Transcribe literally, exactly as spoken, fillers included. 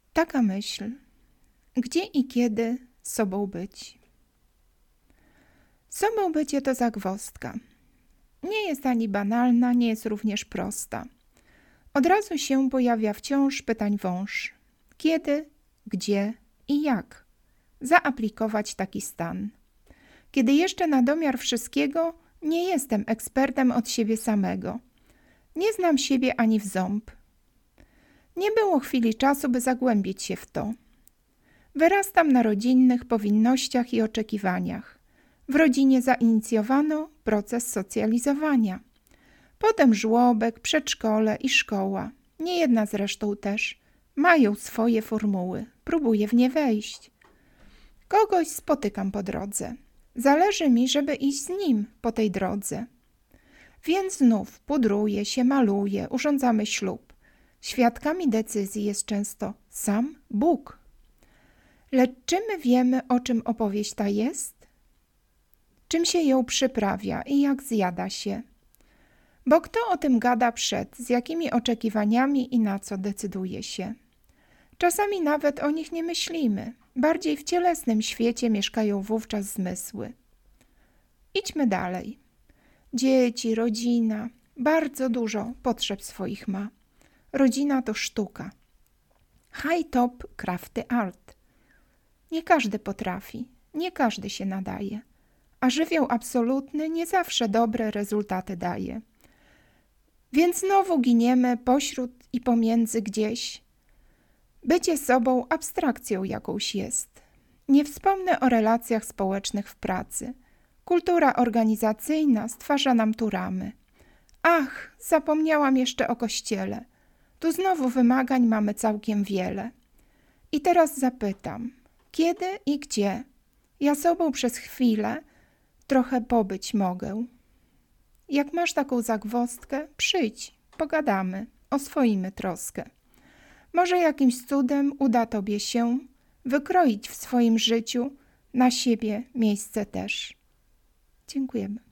Taka myśl. Gdzie i kiedy sobą być? Sobą bycie to zagwozdka. Nie jest ani banalna, nie jest również prosta. Od razu się pojawia wciąż pytań wąż. Kiedy, gdzie i jak zaaplikować taki stan? Kiedy jeszcze na domiar wszystkiego nie jestem ekspertem od siebie samego. Nie znam siebie ani w ząb. Nie było chwili czasu, by zagłębić się w to. Wyrastam na rodzinnych powinnościach i oczekiwaniach. W rodzinie zainicjowano proces socjalizowania. Potem żłobek, przedszkole i szkoła, niejedna zresztą też, mają swoje formuły. Próbuję w nie wejść. Kogoś spotykam po drodze. Zależy mi, żeby iść z nim po tej drodze. Więc znów pudruję się, maluję, urządzamy ślub. Świadkami decyzji jest często sam Bóg. Lecz czy my wiemy, o czym opowieść ta jest? Czym się ją przyprawia i jak zjada się? Bo kto o tym gada przed, z jakimi oczekiwaniami i na co decyduje się? Czasami nawet o nich nie myślimy. Bardziej w cielesnym świecie mieszkają wówczas zmysły. Idźmy dalej. Dzieci, rodzina, bardzo dużo potrzeb swoich ma. Rodzina to sztuka. High top crafty art. Nie każdy potrafi, nie każdy się nadaje, a żywioł absolutny nie zawsze dobre rezultaty daje. Więc znowu giniemy pośród i pomiędzy gdzieś. Bycie sobą abstrakcją jakąś jest. Nie wspomnę o relacjach społecznych w pracy. Kultura organizacyjna stwarza nam tu ramy. Ach, zapomniałam jeszcze o kościele. Tu znowu wymagań mamy całkiem wiele. I teraz zapytam, kiedy i gdzie ja sobą przez chwilę trochę pobyć mogę? Jak masz taką zagwozdkę, przyjdź, pogadamy, oswoimy troskę. Może jakimś cudem uda tobie się wykroić w swoim życiu na siebie miejsce też. Dziękujemy.